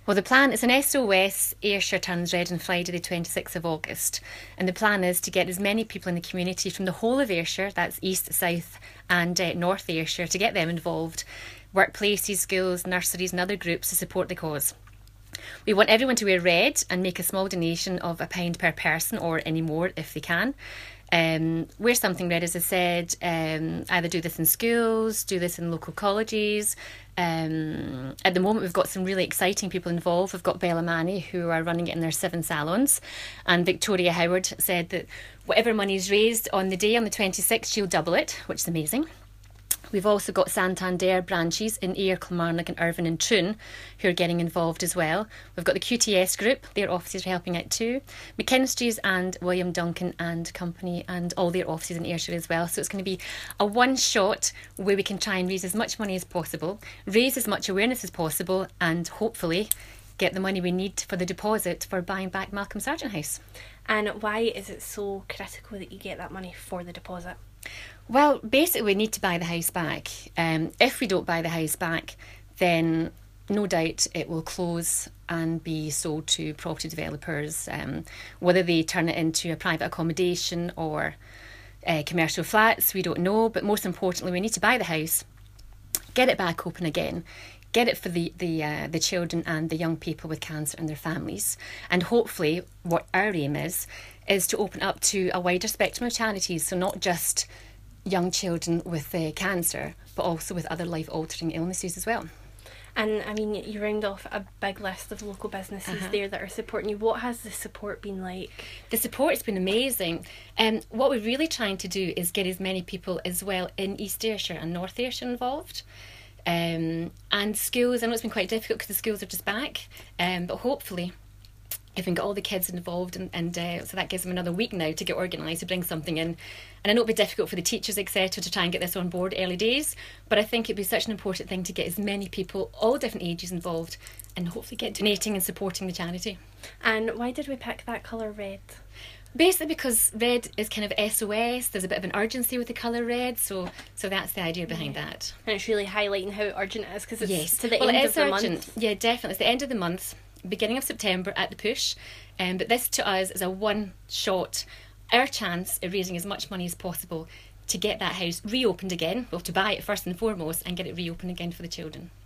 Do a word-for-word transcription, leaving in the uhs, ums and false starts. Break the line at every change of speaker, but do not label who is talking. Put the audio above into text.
Well, the plan is an S O S Ayrshire Turns Red on Friday the twenty-sixth of August. And the plan is to get as many people in the community from the whole of Ayrshire, that's East, South and uh, North Ayrshire, to get them involved. Workplaces, schools, nurseries and other groups to support the cause. We want everyone to wear red and make a small donation of a pound per person or any more if they can. Um, wear something red, as I said. Um, either do this in schools, do this in local colleges. Um, at the moment, we've got some really exciting people involved. We've got Bella Manny, who are running it in their seven salons. And Victoria Howard said that whatever money is raised on the day, on the twenty-sixth, she'll double it, which is amazing. We've also got Santander branches in Ayr, Kilmarnock and Irvine and Troon who are getting involved as well. We've got the Q T S group, their offices are helping out too. McKinstry's and William Duncan and Company and all their offices in Ayrshire as well. So it's going to be a one shot where we can try and raise as much money as possible, raise as much awareness as possible and hopefully get the money we need for the deposit for buying back Malcolm Sargent House.
And why is it so critical that you get that money for the deposit?
Well, basically we need to buy the house back. Um, if we don't buy the house back, then no doubt it will close and be sold to property developers, um, whether they turn it into a private accommodation or uh, commercial flats, we don't know. But most importantly, we need to buy the house, get it back open again, get it for the the uh, the children and the young people with cancer and their families. And hopefully what our aim is, is to open up to a wider spectrum of charities, so not just young children with uh, cancer, but also with other life-altering illnesses as well.
And I mean, you round off a big list of local businesses uh-huh. there that are supporting you. What has the support been like? The
support's been amazing. Um, what we're really trying to do is get as many people as well in East Ayrshire and North Ayrshire involved. Um, and schools, I know it's been quite difficult because the schools are just back, um, but hopefully if we can get all the kids involved and, and uh, so that gives them another week now to get organised, to bring something in. And I know it'll be difficult for the teachers, et cetera, to try and get this on board early days, but I think it'd be such an important thing to get as many people, all different ages, involved and hopefully get donating and supporting the charity.
And why did we pick that colour red?
Basically because red is kind of S O S, there's a bit of an urgency with the colour red, so so that's the idea behind
yeah.
that.
And it's really highlighting how urgent it is because it's
yes.
to the
well,
end
it
of
is
the
urgent.
month.
Yeah, definitely. It's the end of the month, beginning of September at the push. Um, but this to us is a one shot, our chance of raising as much money as possible to get that house reopened again. We'll have to buy it first and foremost and get it reopened again for the children.